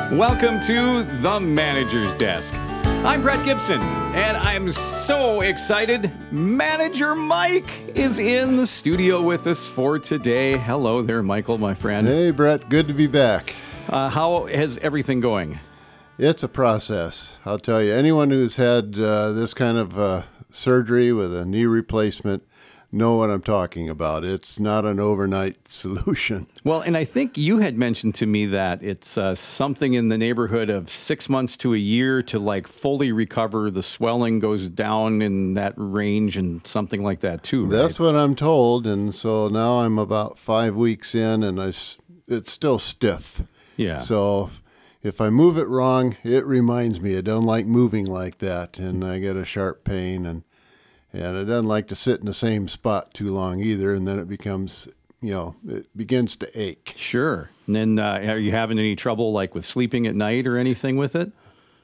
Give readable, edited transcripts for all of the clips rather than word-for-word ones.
Welcome to The Manager's Desk. I'm Brett Gibson, and I'm so excited. Manager Mike is in the studio with us for today. Hello there, Michael, my friend. Hey, Brett. Good to be back. How is everything going? It's a process. I'll tell you, anyone who's had this kind of surgery with a knee replacement know what I'm talking about. It's not an overnight solution. Well, and I think you had mentioned to me that it's something in the neighborhood of 6 months to a year to like fully recover. The swelling goes down in that range and something like that too, right? That's what I'm told. And so now I'm about 5 weeks in and it's still stiff. Yeah. So if I move it wrong, it reminds me I don't like moving like that. And I get a sharp pain and it doesn't like to sit in the same spot too long either, and then it becomes, it begins to ache. Sure. And then are you having any trouble like with sleeping at night or anything with it?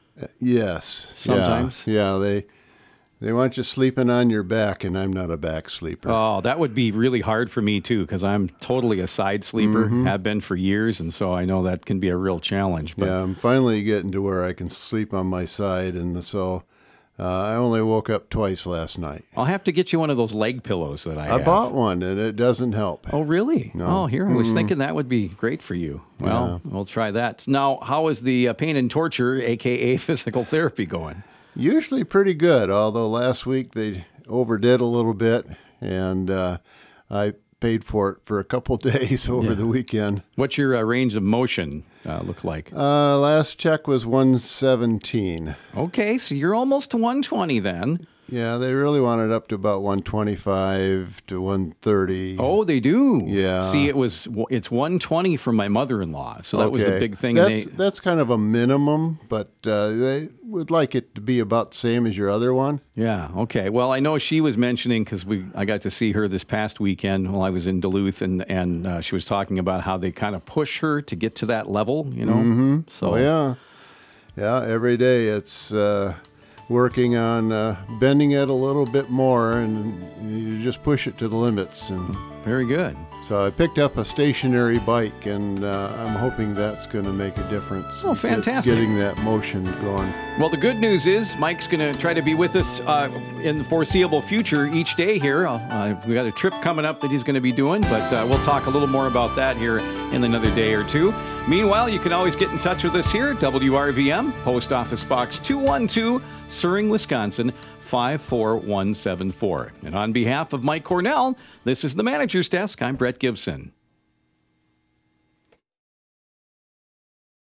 Yes. Sometimes? Yeah, they want you sleeping on your back, and I'm not a back sleeper. Oh, that would be really hard for me too, because I'm totally a side sleeper, have been for years, and so I know that can be a real challenge. But yeah, I'm finally getting to where I can sleep on my side, and so I only woke up twice last night. I'll have to get you one of those leg pillows that I have. I bought one, and it doesn't help. Oh, really? No. Oh, here, I was thinking that would be great for you. Well, we'll try that. Now, how is the pain and torture, a.k.a. physical therapy, going? Usually pretty good, although last week they overdid a little bit, and I paid for it for a couple days over the weekend. What's your range of motion look like? Last check was 117. Okay, so you're almost to 120 then. Yeah, they really want it up to about 125 to 130. Oh, they do? Yeah. See, it's 120 from my mother-in-law, so that was the big thing. That's kind of a minimum, but they would like it to be about the same as your other one. Yeah, okay. Well, I know she was mentioning, because I got to see her this past weekend while I was in Duluth, and she was talking about how they kind of push her to get to that level, Mm-hmm. So yeah, every day it's working on bending it a little bit more, and you just push it to the limits. And very good. so I picked up a stationary bike, and I'm hoping that's going to make a difference. Oh, fantastic. Getting that motion going. Well, the good news is Mike's going to try to be with us in the foreseeable future each day here. We got a trip coming up that he's going to be doing, but we'll talk a little more about that here in another day or two. Meanwhile, you can always get in touch with us here at WRVM, Post Office Box 212, Suring, Wisconsin, 54174. And on behalf of Mike Cornell, this is the Manager's Desk. I'm Brett Gibson.